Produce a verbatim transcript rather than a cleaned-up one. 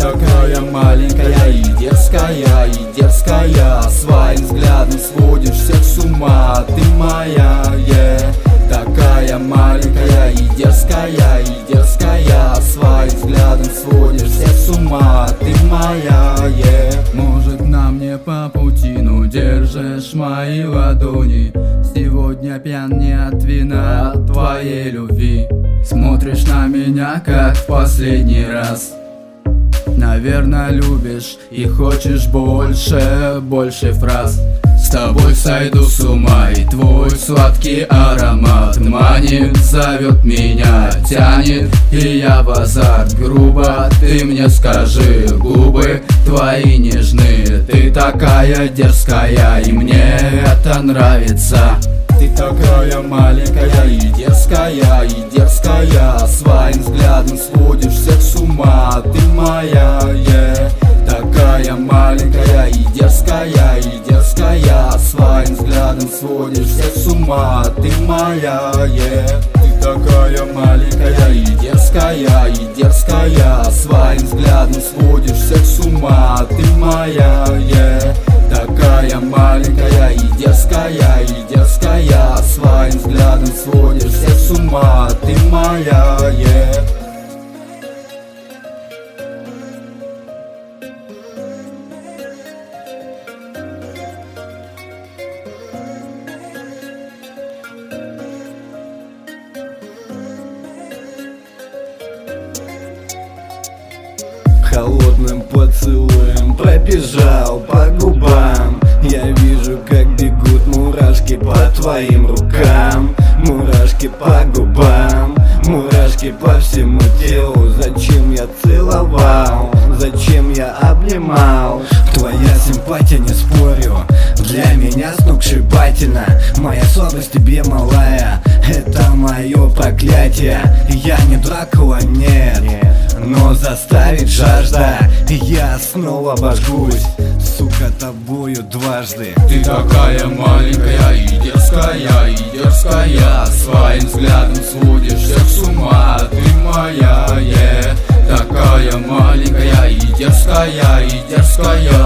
такая маленькая и дерзкая, и дерзкая. Своим взглядом сводишь всех с ума. Ты моя, yeah. Такая маленькая и дерзкая, и дерзкая. Своим взглядом сводишь всех с ума. Ты моя, yeah. Может, нам не по пути, но держишь мои ладони. Сегодня пьян не от вина, от твоей любви. Смотришь на меня, как в последний раз. Наверное, любишь и хочешь больше, больше фраз. С тобой сойду с ума, и твой сладкий аромат манит, зовет меня, тянет, и я в азарт. Грубо ты мне скажи, губы твои нежны. Ты такая дерзкая, и мне это нравится. Ты такая маленькая и дерзкая, и дерзкая. Своим взглядом сводишь всех с ума. Ты моя, yeah. Такая маленькая и дерзкая, и дерзкая. Своим взглядом сводишь всех с ума. Ты моя, yeah. Ты такая маленькая и дерзкая, и дерзкая. Своим взглядом сводишь всех с ума. Ты моя, yeah. Такая маленькая и дерзкая, и дерзкая. Своим взглядом сводишь всех с ума. Ты моя, yeah. Холодным поцелуем пробежал по губам. Я вижу, как бегут мурашки по твоим рукам. Мурашки по губам, мурашки по всему телу. Зачем я целовал, зачем я обнимал? Твоя симпатия, не спорю, для меня сногсшибательна. Моя слабость тебе малая, это мое проклятие. Я не Дракула, нет, но заставит жажда, и я снова обожгусь, сука, тобою дважды. Ты такая маленькая и дерзкая, и дерзкая. Своим взглядом сводишь всех с ума. Ты моя, yeah. Такая маленькая и дерзкая, и дерзкая.